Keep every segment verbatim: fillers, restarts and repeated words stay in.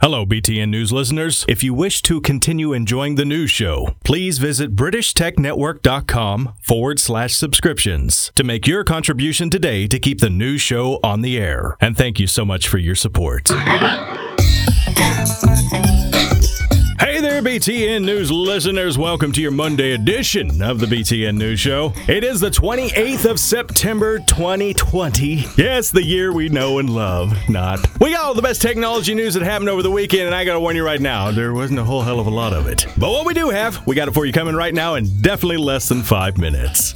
Hello, B T N News listeners. If you wish to continue enjoying the news show, please visit BritishTechNetwork.com forward slash subscriptions to make your contribution today to keep the news show on the air. And thank you so much for your support. Hey there, B T N News listeners. Welcome to your Monday edition of the B T N News Show. It is the twenty-eighth of September, twenty twenty. Yes, the year we know and love. Not. We got all the best technology news that happened over the weekend, and I gotta warn you right now, there wasn't a whole hell of a lot of it. But what we do have, we got it for you coming right now in definitely less than five minutes.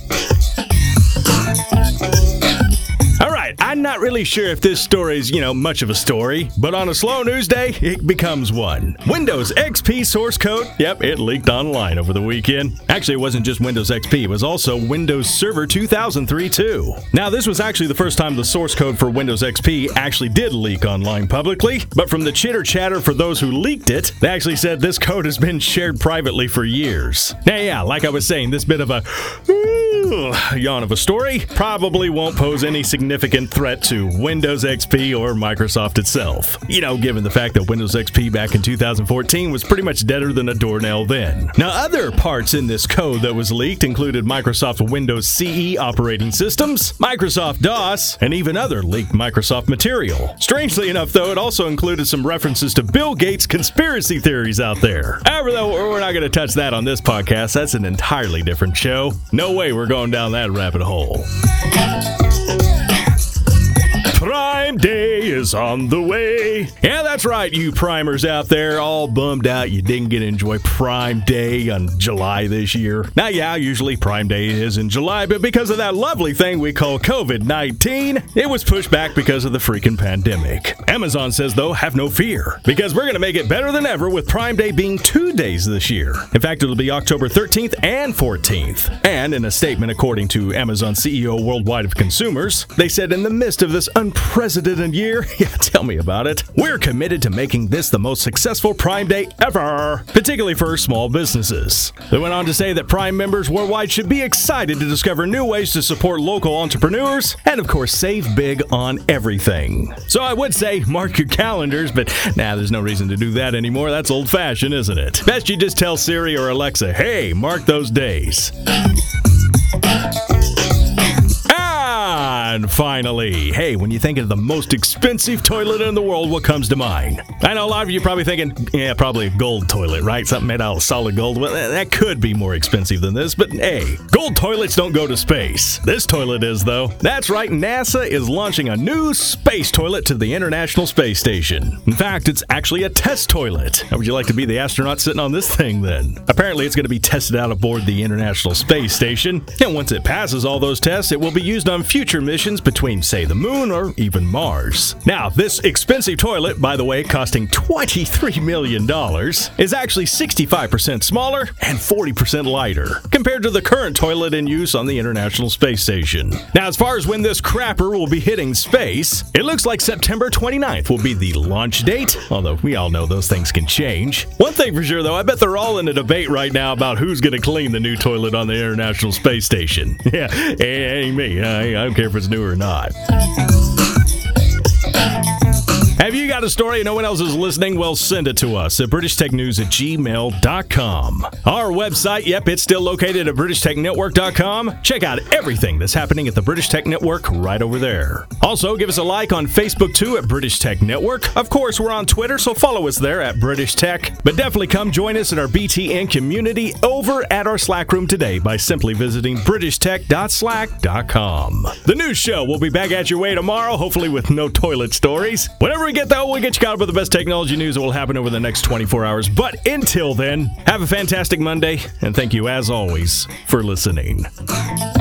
All right, I'm not really sure if this story is, you know, much of a story, but on a slow news day, it becomes one. Windows X P source code, yep, it leaked online over the weekend. Actually, it wasn't just Windows X P, it was also Windows Server two thousand three too. Now, this was actually the first time the source code for Windows X P actually did leak online publicly, but from the chitter chatter for those who leaked it, they actually said this code has been shared privately for years. Now, yeah, like I was saying, this bit of a yawn of a story probably won't pose any significant threat to Windows X P or Microsoft itself. You know, given the fact that Windows X P back in two thousand fourteen was pretty much deader than a doornail then. Now, other parts in this code that was leaked included Microsoft Windows C E operating systems, Microsoft DOS, and even other leaked Microsoft material. Strangely enough, though, it also included some references to Bill Gates' conspiracy theories out there. However, though, we're not going to touch that on this podcast. That's an entirely different show. No way we're going down that rabbit hole. Prime Day is on the way. Yeah, that's right, you primers out there, all bummed out you didn't get to enjoy Prime Day on July this year. Now, yeah, usually Prime Day is in July, but because of that lovely thing we call covid nineteen, it was pushed back because of the freaking pandemic. Amazon says, though, have no fear, because we're going to make it better than ever with Prime Day being two days this year. In fact, it'll be October thirteenth and fourteenth. And in a statement according to Amazon C E O Worldwide of Consumers, they said in the midst of this unprecedented year, yeah, tell me about it, we're committed to making this the most successful Prime Day ever, particularly for small businesses. They went on to say that Prime members worldwide should be excited to discover new ways to support local entrepreneurs and, of course, save big on everything. So I would say mark your calendars, but nah, there's no reason to do that anymore. That's old-fashioned, isn't it? Best you just tell Siri or Alexa, hey, mark those days. And finally, hey, when you think of the most expensive toilet in the world, what comes to mind? I know a lot of you are probably thinking, yeah, probably a gold toilet, right? Something made out of solid gold. Well, that could be more expensive than this, but hey, gold toilets don't go to space. This toilet is, though. That's right, NASA is launching a new space toilet to the International Space Station. In fact, it's actually a test toilet. How would you like to be the astronaut sitting on this thing, then? Apparently, it's going to be tested out aboard the International Space Station, and once it passes all those tests, it will be used on future missions between, say, the moon or even Mars. Now, this expensive toilet, by the way, costing twenty-three million dollars, is actually sixty-five percent smaller and forty percent lighter compared to the current toilet in use on the International Space Station. Now, as far as when this crapper will be hitting space, it looks like September twenty-ninth will be the launch date, although we all know those things can change. One thing for sure, though, I bet they're all in a debate right now about who's going to clean the new toilet on the International Space Station. Yeah, it ain't me. I don't care if it's new or not. Have you got a story and no one else is listening? Well, send it to us at british tech news at gmail dot com. Our website, yep, it's still located at british tech network dot com. Check out everything that's happening at the British Tech Network right over there. Also, give us a like on Facebook, too, at British Tech Network. Of course, we're on Twitter, so follow us there at British Tech. But definitely come join us in our B T N community over at our Slack room today by simply visiting british tech dot slack dot com. The news show will be back at your way tomorrow, hopefully with no toilet stories. Whenever we get that, we'll get you caught up with the best technology news that will happen over the next twenty-four hours. But until then, have a fantastic Monday, and thank you, as always, for listening.